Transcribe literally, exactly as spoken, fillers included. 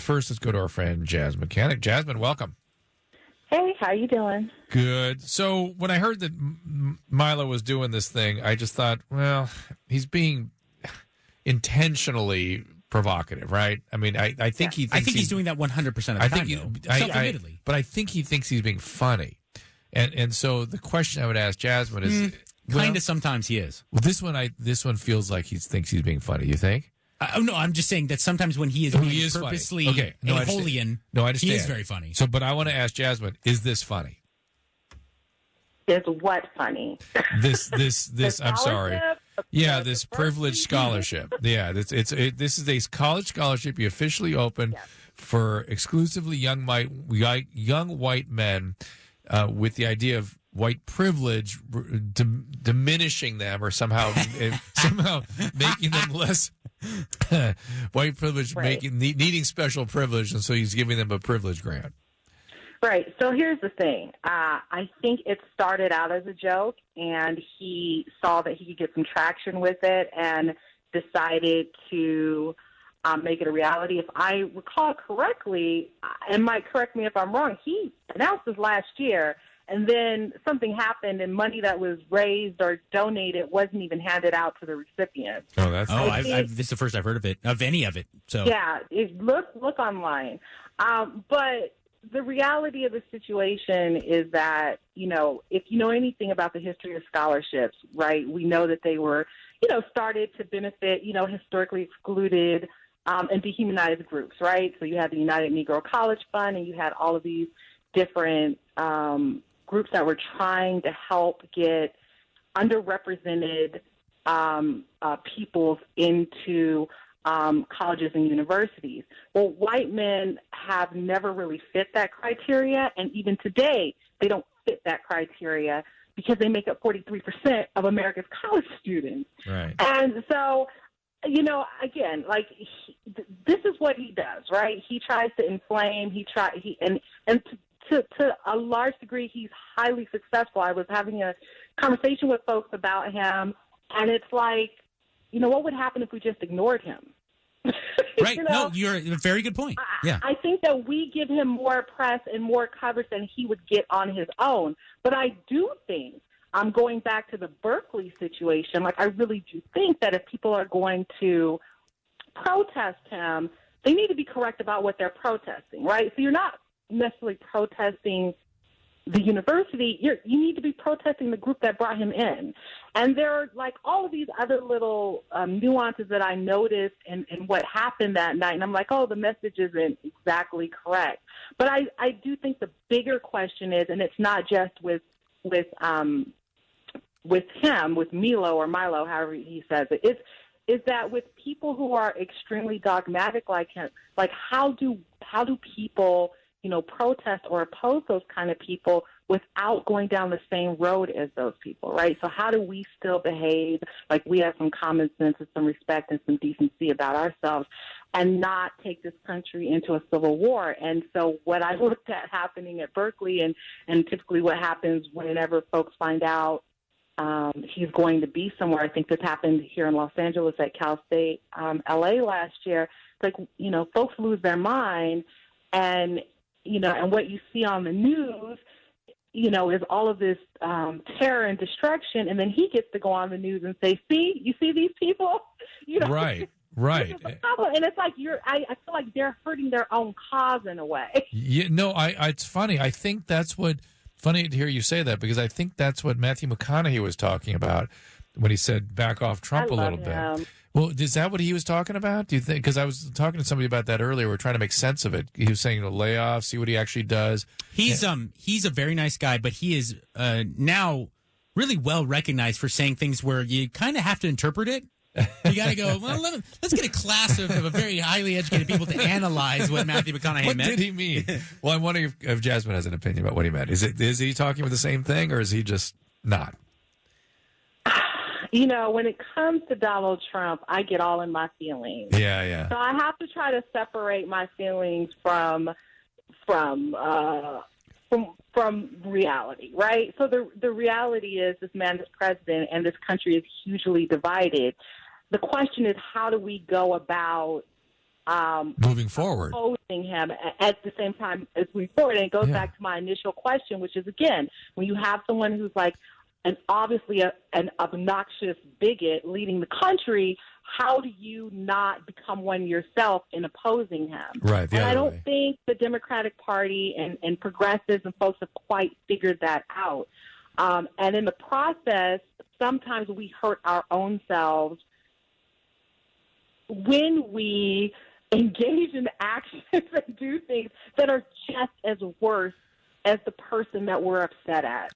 first, let's go to our friend Jasmine Mechanic. Jasmine, welcome. Hey, how you doing? Good. So when I heard that M- Milo was doing this thing, I just thought, well, he's being intentionally provocative, right? I mean, I, I think yeah. he thinks I think he's, he's doing that one hundred percent of the I time, think though, I, self-admittedly. I, but I think he thinks he's being funny. And and so the question I would ask Jasmine is... Mm, well, kind of sometimes he is. Well, this one I this one feels like he thinks he's being funny. You think? Uh, no, I'm just saying that sometimes when he is oh, being he is purposely funny. Okay. No, a I understand. Holian, no, I understand. he is very funny. So, but I want to ask Jasmine, is this funny? Is what funny? This, this, this. I'm sorry. Yeah, this privileged scholarship. Yeah, it's it's it, this is a college scholarship you officially opened yes. for exclusively young white young white men, uh, with the idea of white privilege d- diminishing them or somehow somehow making them less white privilege, right. making needing special privilege, and so he's giving them a privilege grant. Right. So here's the thing. Uh, I think it started out as a joke, and he saw that he could get some traction with it and decided to um, make it a reality. If I recall correctly, and Mike, correct me if I'm wrong, he announced this last year, and then something happened, and money that was raised or donated wasn't even handed out to the recipients. Oh, that's oh, I, I, this is the first I've heard of it, of any of it. So yeah, it, look look online, um, but. The reality of the situation is that, you know, if you know anything about the history of scholarships, right, we know that they were, you know, started to benefit, you know, historically excluded um, and dehumanized groups, right? So you had the United Negro College Fund, and you had all of these different um, groups that were trying to help get underrepresented um, uh, peoples into Um, colleges and universities. Well, white men have never really fit that criteria, and even today, they don't fit that criteria because they make up forty-three percent of America's college students. Right. And so, you know, again, like he, th- this is what he does, right? He tries to inflame. He try he and and to, to to a large degree, he's highly successful. I was having a conversation with folks about him, and it's like, you know, what would happen if we just ignored him? Right. you know, no, you're a very good point. Yeah. I, I think that we give him more press and more coverage than he would get on his own. But I do think, I'm going back to the Berkeley situation, like I really do think that if people are going to protest him, they need to be correct about what they're protesting, right? So you're not necessarily protesting the university, you're, you need to be protesting the group that brought him in. And there are, like, all of these other little um, nuances that I noticed in, in what happened that night. And I'm like, oh, the message isn't exactly correct. But I, I do think the bigger question is, and it's not just with with um, with him, with Milo or Milo, however he says it, it's, is that with people who are extremely dogmatic like him, like how do how do people – you know, protest or oppose those kind of people without going down the same road as those people, right? So how do we still behave like we have some common sense and some respect and some decency about ourselves and not take this country into a civil war? And so what I looked at happening at Berkeley and, and typically what happens whenever folks find out um, he's going to be somewhere, I think this happened here in Los Angeles at Cal State, um, L A last year, it's like, you know, folks lose their mind and you know, and what you see on the news, you know, is all of this um, terror and destruction, and then he gets to go on the news and say, "See, you see these people, you know." Right, right. And it's like you're. I, I feel like they're hurting their own cause in a way. Yeah, no, I, I. It's funny. I think that's what. Funny to hear you say that because I think that's what Matthew McConaughey was talking about when he said back off Trump I a little him. bit. Well, is that what he was talking about? Do you think? Because I was talking to somebody about that earlier. We're trying to make sense of it. He was saying, you know, lay off, see what he actually does. He's yeah. um he's a very nice guy, but he is uh, now really well recognized for saying things where you kind of have to interpret it. You got to go, well, let, let's get a class of, of a very highly educated people to analyze what Matthew McConaughey what meant. What did he mean? Well, I'm wondering if, if Jasmine has an opinion about what he meant. Is it is he talking about the same thing, or is he just not? You know, when it comes to Donald Trump, I get all in my feelings. Yeah, yeah. So I have to try to separate my feelings from from uh, from from reality, right? So the the reality is this man is president, and this country is hugely divided. The question is, how do we go about um, moving forward, opposing him at the same time as we forward. And it goes yeah. back to my initial question, which is, again, when you have someone who's like an obviously a, an obnoxious bigot leading the country, how do you not become one yourself in opposing him? Right. The and other I don't way. think the Democratic Party and, and progressives and folks have quite figured that out. Um, and in the process, sometimes we hurt our own selves when we engage in actions and do things that are just as worse as the person that we're upset at.